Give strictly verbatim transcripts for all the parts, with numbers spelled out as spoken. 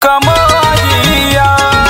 कमरिया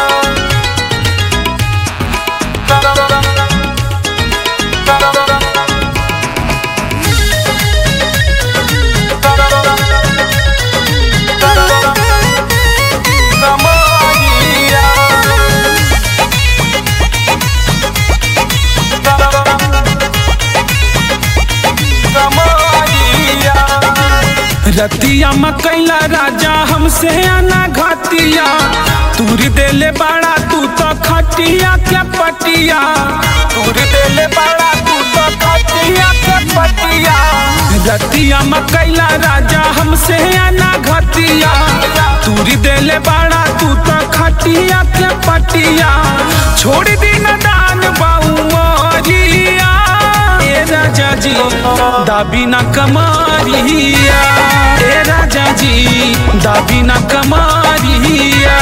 रतिया मकैला राजा हमसे आना घातिया तूर देले बाड़ा तू तो खटिया के पटिया तूर देले बाड़ा तू तो खटिया के पटिया रतिया मकैला राजा हमसे आना घातिया तूर देले बाड़ा तू तो खटिया के पटिया छोड़ दी न दान बाऊ मोरिया ए राजा जी दाबी न कमारिया ए राजा जी दाबी न कमारिया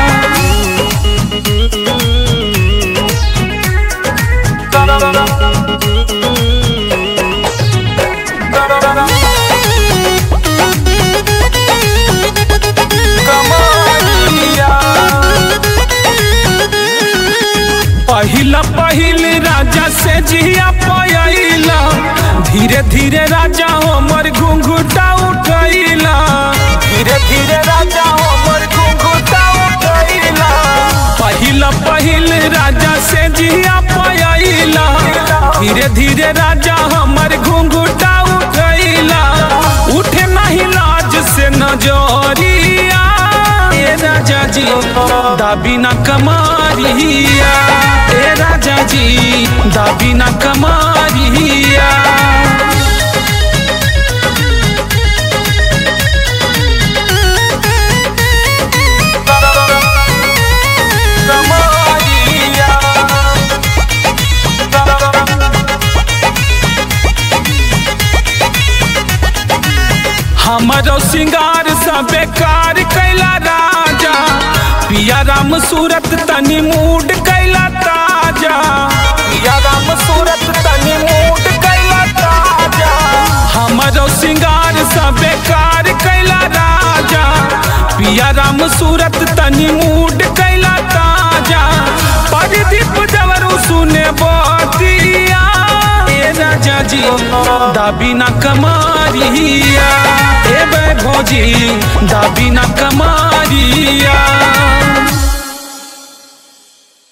पहिला पहिल राजा से जिया पयला धीरे धीरे राजा हमर घुंघुटा उठैला धीरे धीरे राजा हमर घुंघुटा उठैला पहिला पहिल राजा से जिया पयला धीरे धीरे राजा हमर घुंघुटा उठैला उठे नहीं लाज से नजरिया ए राजा जी दाबी न कमारिया ए राजा जी दाबी न कमारिया हमारो सिंगार सब बेकार कैला राजा पिया राम सूरत तनी मूड कैला ताजा पिया राम सूरत तनी मूड कैला ताजा हमारो सिंगार सब बेकार कैला राजा पिया राम सूरत तनी मूड कैला ताजा परदीप जवरू सुने बतिया ए राजा जी दाबी न कमारिया ए भोजी दाबी न कमारिया।